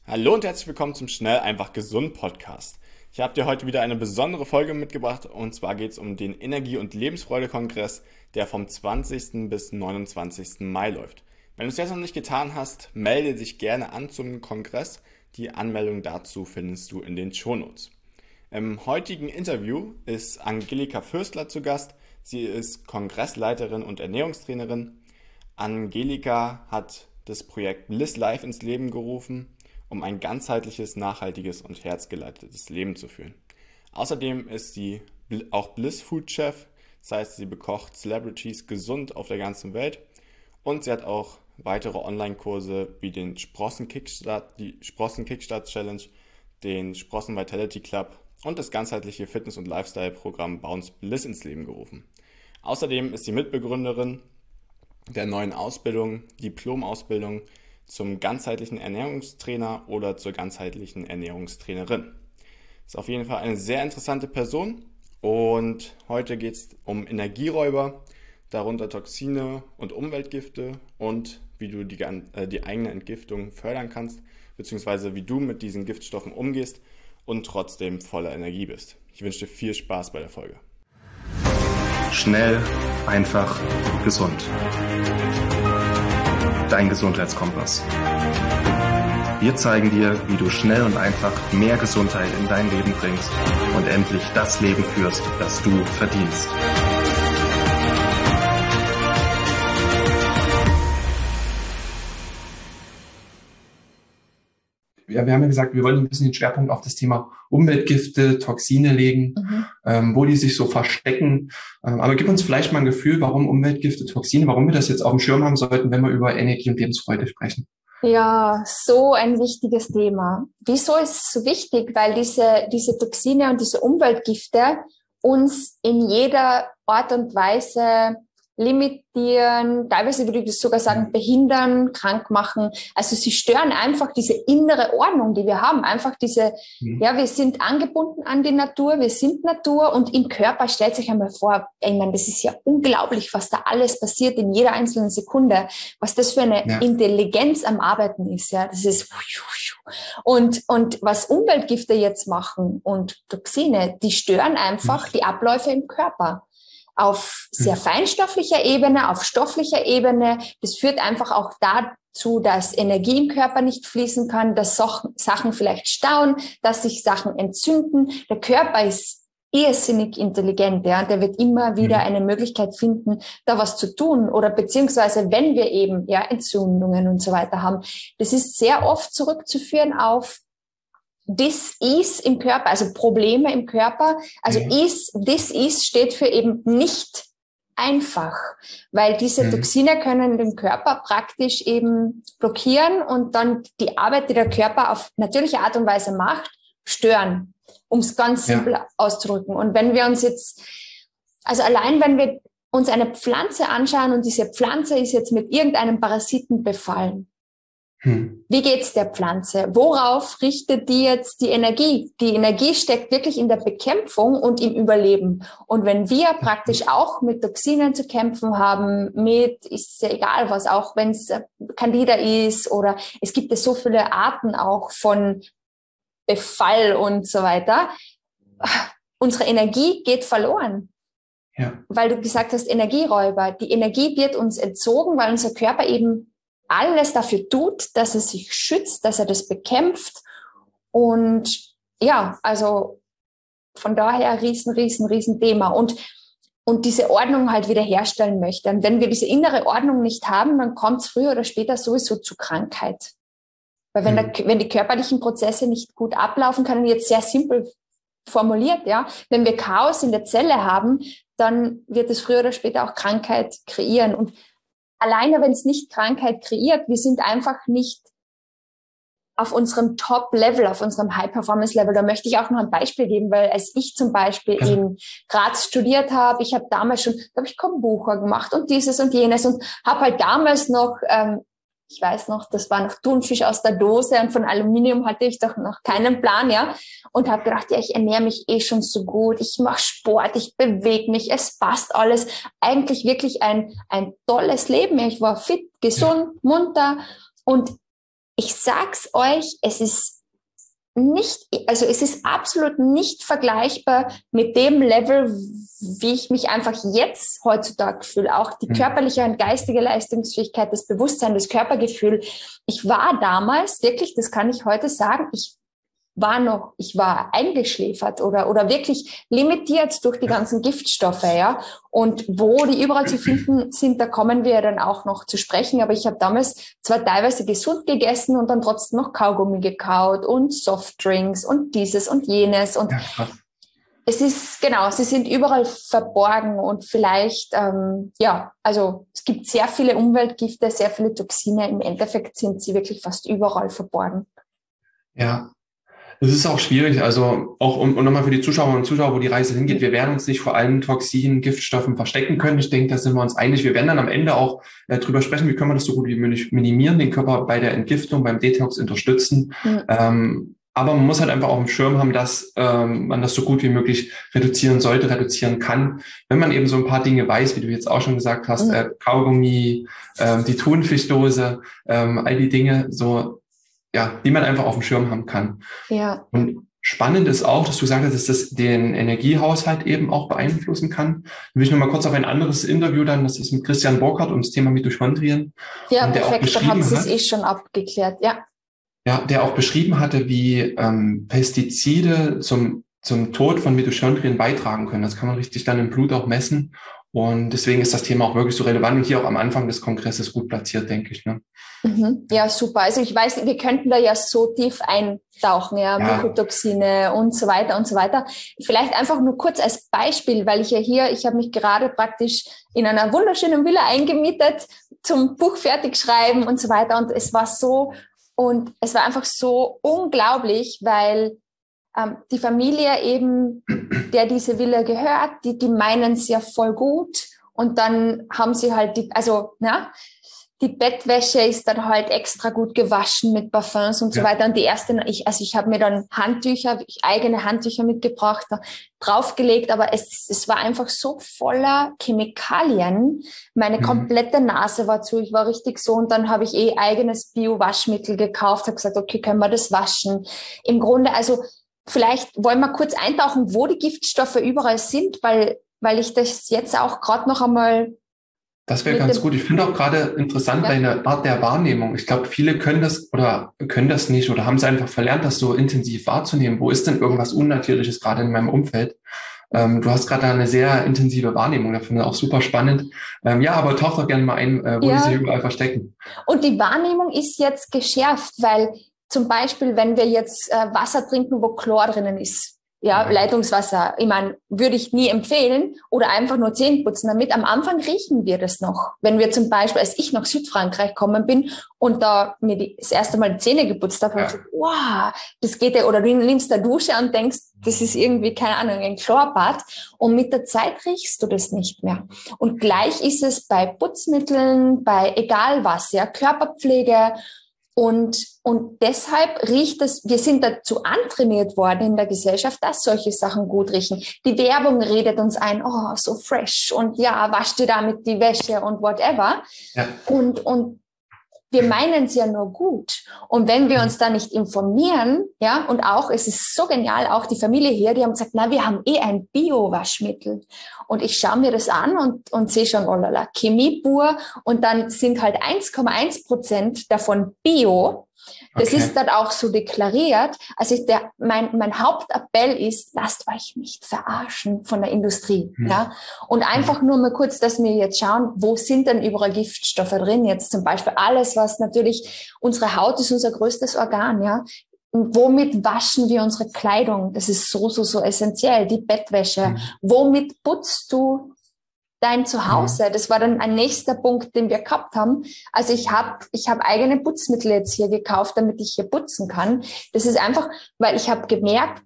Hallo und herzlich willkommen zum Schnell, einfach gesund Podcast. Ich habe dir heute wieder eine besondere Folge mitgebracht und zwar geht es um den Energie- und Lebensfreude-Kongress, der vom 20. bis 29. Mai läuft. Wenn du es jetzt noch nicht getan hast, melde dich gerne an zum Kongress. Die Anmeldung dazu findest du in den Shownotes. Im heutigen Interview ist Angelika Fürstler zu Gast. Sie ist Kongressleiterin und Ernährungstrainerin. Angelika hat das Projekt Bliss Life ins Leben gerufen, um ein ganzheitliches, nachhaltiges und herzgeleitetes Leben zu führen. Außerdem ist sie auch Bliss Food Chef, das heißt, sie bekocht Celebrities gesund auf der ganzen Welt und sie hat auch weitere Online-Kurse wie den die Sprossen Kickstart Challenge, den Sprossen Vitality Club und das ganzheitliche Fitness- und Lifestyle-Programm Bounce Bliss ins Leben gerufen. Außerdem ist sie Mitbegründerin der neuen Ausbildung, Diplomausbildung zum ganzheitlichen Ernährungstrainer oder zur ganzheitlichen Ernährungstrainerin. Ist auf jeden Fall eine sehr interessante Person und heute geht es um Energieräuber, darunter Toxine und Umweltgifte und wie du die eigene Entgiftung fördern kannst, beziehungsweise wie du mit diesen Giftstoffen umgehst und trotzdem voller Energie bist. Ich wünsche dir viel Spaß bei der Folge. Schnell, einfach, gesund. Dein Gesundheitskompass. Wir zeigen dir, wie du schnell und einfach mehr Gesundheit in dein Leben bringst und endlich das Leben führst, das du verdienst. Ja, wir haben ja gesagt, wir wollen ein bisschen den Schwerpunkt auf das Thema Umweltgifte, Toxine legen, wo die sich so verstecken. Aber gib uns vielleicht mal ein Gefühl, warum Umweltgifte, Toxine, warum wir das jetzt auf dem Schirm haben sollten, wenn wir über Energie und Lebensfreude sprechen. Ja, so ein wichtiges Thema. Wieso ist es so wichtig? Weil diese Toxine und diese Umweltgifte uns in jeder Art und Weise limitieren, teilweise würde ich sogar sagen, behindern, krank machen. Also sie stören einfach diese innere Ordnung, die wir haben. Einfach ja, wir sind angebunden an die Natur, wir sind Natur und im Körper, stellt sich einmal vor, ich meine, das ist ja unglaublich, was da alles passiert in jeder einzelnen Sekunde, was das für eine Intelligenz am Arbeiten ist, ja, das ist und was Umweltgifte jetzt machen und Toxine, die stören einfach die Abläufe im Körper. Auf sehr feinstofflicher Ebene, auf stofflicher Ebene. Das führt einfach auch dazu, dass Energie im Körper nicht fließen kann, dass Sachen vielleicht stauen, dass sich Sachen entzünden. Der Körper ist irrsinnig intelligent, ja. Der wird immer wieder eine Möglichkeit finden, da was zu tun oder beziehungsweise wenn wir eben, ja, Entzündungen und so weiter haben. Das ist sehr oft zurückzuführen auf Dis-Ease im Körper, also Probleme im Körper. Also Dis-Ease steht für eben nicht einfach, weil diese Toxine können den Körper praktisch eben blockieren und dann die Arbeit, die der Körper auf natürliche Art und Weise macht, stören, um es ganz simpel auszudrücken. Und wenn wir uns jetzt, also allein wenn wir uns eine Pflanze anschauen und diese Pflanze ist jetzt mit irgendeinem Parasiten befallen, wie geht's der Pflanze? Worauf richtet die jetzt die Energie? Die Energie steckt wirklich in der Bekämpfung und im Überleben. Und wenn wir praktisch auch mit Toxinen zu kämpfen haben, ist ja egal was, auch wenn es Candida ist oder es gibt ja so viele Arten auch von Befall und so weiter, unsere Energie geht verloren. Ja. Weil du gesagt hast, Energieräuber. Die Energie wird uns entzogen, weil unser Körper eben alles dafür tut, dass er sich schützt, dass er das bekämpft. Und ja, also von daher riesen Thema. Und diese Ordnung halt wiederherstellen möchte. Und wenn wir diese innere Ordnung nicht haben, dann kommt es früher oder später sowieso zu Krankheit. Weil wenn die körperlichen Prozesse nicht gut ablaufen können, jetzt sehr simpel formuliert, ja, wenn wir Chaos in der Zelle haben, dann wird es früher oder später auch Krankheit kreieren. Und alleine, wenn es nicht Krankheit kreiert, wir sind einfach nicht auf unserem Top-Level, auf unserem High-Performance-Level. Da möchte ich auch noch ein Beispiel geben, weil als ich zum Beispiel in Graz studiert habe, ich habe damals schon, da habe ich Kombucha gemacht und dieses und jenes und habe halt damals noch, ich weiß noch, das war noch Thunfisch aus der Dose und von Aluminium hatte ich doch noch keinen Plan, ja. Und habe gedacht, ja, ich ernähre mich eh schon so gut, ich mache Sport, ich bewege mich, es passt alles. Eigentlich wirklich ein tolles Leben. Ich war fit, gesund, munter und ich sag's euch, es ist absolut nicht vergleichbar mit dem Level, wie ich mich einfach jetzt heutzutage fühle. Auch die körperliche und geistige Leistungsfähigkeit, das Bewusstsein, das Körpergefühl. Ich war damals wirklich, das kann ich heute sagen, ich war eingeschläfert oder wirklich limitiert durch die ganzen Giftstoffe, ja. Und wo die überall zu finden sind, da kommen wir dann auch noch zu sprechen. Aber ich habe damals zwar teilweise gesund gegessen und dann trotzdem noch Kaugummi gekaut und Softdrinks und dieses und jenes. Und es ist, genau, sie sind überall verborgen und vielleicht, also es gibt sehr viele Umweltgifte, sehr viele Toxine. Im Endeffekt sind sie wirklich fast überall verborgen. Ja. Es ist auch schwierig, also auch und nochmal für die Zuschauerinnen und Zuschauer, wo die Reise hingeht, wir werden uns nicht vor allen Toxinen, Giftstoffen verstecken können. Ich denke, da sind wir uns einig. Wir werden dann am Ende auch drüber sprechen, wie können wir das so gut wie möglich minimieren, den Körper bei der Entgiftung, beim Detox unterstützen. Aber man muss halt einfach auf dem Schirm haben, dass man das so gut wie möglich reduzieren kann. Wenn man eben so ein paar Dinge weiß, wie du jetzt auch schon gesagt hast, Kaugummi, die Thunfischdose, all die Dinge, so, ja, die man einfach auf dem Schirm haben kann. Ja. Und spannend ist auch, dass du gesagt hast, dass das den Energiehaushalt eben auch beeinflussen kann. Da will ich noch mal kurz auf ein anderes Interview dann, das ist mit Christian Burkhardt ums Thema Mitochondrien. Ja, perfekt, dann haben Sie es schon abgeklärt, ja. Ja, der auch beschrieben hatte, wie Pestizide zum Tod von Mitochondrien beitragen können. Das kann man richtig dann im Blut auch messen. Und deswegen ist das Thema auch wirklich so relevant und hier auch am Anfang des Kongresses gut platziert, denke ich. Ne? Ja, super. Also ich weiß, wir könnten da ja so tief eintauchen, ja, Mykotoxine und so weiter und so weiter. Vielleicht einfach nur kurz als Beispiel, weil ich habe mich gerade praktisch in einer wunderschönen Villa eingemietet zum Buch fertig schreiben und so weiter. Und es war einfach so unglaublich, weil die Familie eben, der diese Villa gehört, die meinen es ja voll gut und dann haben sie halt die Bettwäsche ist dann halt extra gut gewaschen mit Parfums und so weiter. Und ich habe mir dann eigene Handtücher mitgebracht, draufgelegt, aber es war einfach so voller Chemikalien. Meine komplette Nase war zu, ich war richtig so und dann habe ich eigenes Bio-Waschmittel gekauft, habe gesagt, okay, können wir das waschen? Im Grunde, also vielleicht wollen wir kurz eintauchen, wo die Giftstoffe überall sind, weil ich das jetzt auch gerade noch einmal... Das wäre ganz gut. Ich finde auch gerade interessant deine Art der Wahrnehmung. Ich glaube, viele können das nicht oder haben es einfach verlernt, das so intensiv wahrzunehmen. Wo ist denn irgendwas Unnatürliches gerade in meinem Umfeld? Du hast gerade eine sehr intensive Wahrnehmung. Das finde ich auch super spannend. Aber tauch doch gerne mal ein, wo die sich überall verstecken. Und die Wahrnehmung ist jetzt geschärft, weil zum Beispiel, wenn wir jetzt Wasser trinken, wo Chlor drinnen ist, Leitungswasser, ich meine, würde ich nie empfehlen oder einfach nur Zähne putzen damit. Am Anfang riechen wir das noch. Wenn wir zum Beispiel, als ich nach Südfrankreich gekommen bin und da mir das erste Mal die Zähne geputzt habe, habe ich gesagt, wow, das geht ja, oder du nimmst eine Dusche und denkst, das ist irgendwie, keine Ahnung, ein Chlorbad und mit der Zeit riechst du das nicht mehr. Und gleich ist es bei Putzmitteln, bei egal was, Körperpflege. Und deshalb riecht es, wir sind dazu antrainiert worden in der Gesellschaft, dass solche Sachen gut riechen. Die Werbung redet uns ein, oh, so fresh und wasch dir damit die Wäsche und whatever. Ja. Und wir meinen es ja nur gut. Und wenn wir uns da nicht informieren, und auch, es ist so genial, auch die Familie hier, die haben gesagt, wir haben ein Bio-Waschmittel. Und ich schaue mir das an und sehe schon, oh lala, Chemie pur. Und dann sind halt 1,1% davon Bio. Das ist dann auch so deklariert. Also mein Hauptappell ist, lasst euch nicht verarschen von der Industrie. Und einfach nur mal kurz, dass wir jetzt schauen, wo sind denn überall Giftstoffe drin? Jetzt zum Beispiel alles, was natürlich, unsere Haut ist unser größtes Organ, Und womit waschen wir unsere Kleidung? Das ist so essentiell. Die Bettwäsche. Womit putzt du dein Zuhause? Das war dann ein nächster Punkt, den wir gehabt haben. Also ich hab eigene Putzmittel jetzt hier gekauft, damit ich hier putzen kann. Das ist einfach, weil ich habe gemerkt,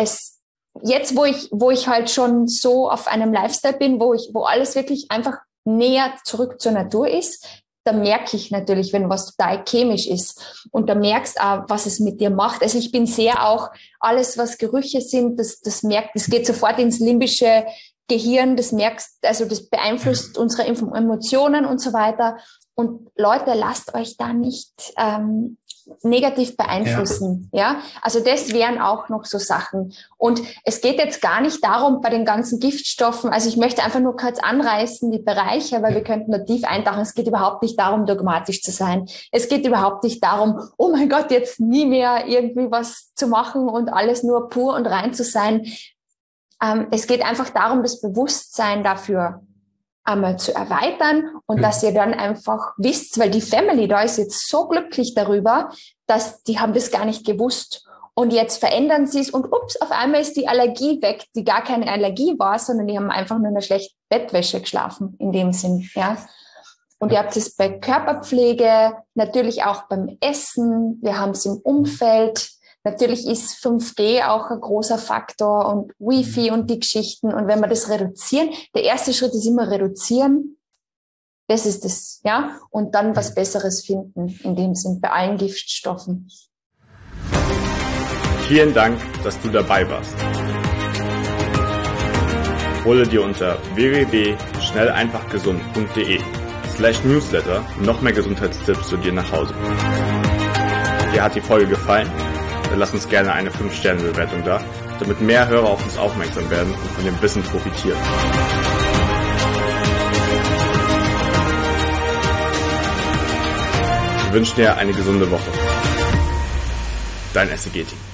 jetzt wo ich halt schon so auf einem Lifestyle bin, wo alles wirklich einfach näher zurück zur Natur ist, da merke ich natürlich, wenn was total chemisch ist. Und da merkst auch, was es mit dir macht. Also ich bin sehr auch, alles was Gerüche sind, das geht sofort ins limbische Gehirn, das beeinflusst unsere Emotionen und so weiter. Und Leute, lasst euch da nicht negativ beeinflussen. Ja, also das wären auch noch so Sachen. Und es geht jetzt gar nicht darum, bei den ganzen Giftstoffen, also ich möchte einfach nur kurz anreißen, die Bereiche, weil wir könnten da tief eintauchen. Es geht überhaupt nicht darum, dogmatisch zu sein. Es geht überhaupt nicht darum, oh mein Gott, jetzt nie mehr irgendwie was zu machen und alles nur pur und rein zu sein. Es geht einfach darum, das Bewusstsein dafür einmal zu erweitern und dass ihr dann einfach wisst, weil die Family da ist jetzt so glücklich darüber, dass die haben das gar nicht gewusst und jetzt verändern sie es und ups, auf einmal ist die Allergie weg, die gar keine Allergie war, sondern die haben einfach nur in einer schlechten Bettwäsche geschlafen, in dem Sinn, ja. Und ihr habt es bei Körperpflege, natürlich auch beim Essen, wir haben es im Umfeld. Natürlich ist 5G auch ein großer Faktor und Wi-Fi und die Geschichten. Und wenn wir das reduzieren, der erste Schritt ist immer reduzieren. Das ist es, ja. Und dann was Besseres finden, in dem Sinn, bei allen Giftstoffen. Vielen Dank, dass du dabei warst. Hole dir unter www.schnelleinfachgesund.de/Newsletter noch mehr Gesundheitstipps zu dir nach Hause. Dir hat die Folge gefallen? Dann lass uns gerne eine 5-Sterne-Bewertung da, damit mehr Hörer auf uns aufmerksam werden und von dem Wissen profitieren. Wir wünschen dir eine gesunde Woche. Dein SEG-Team.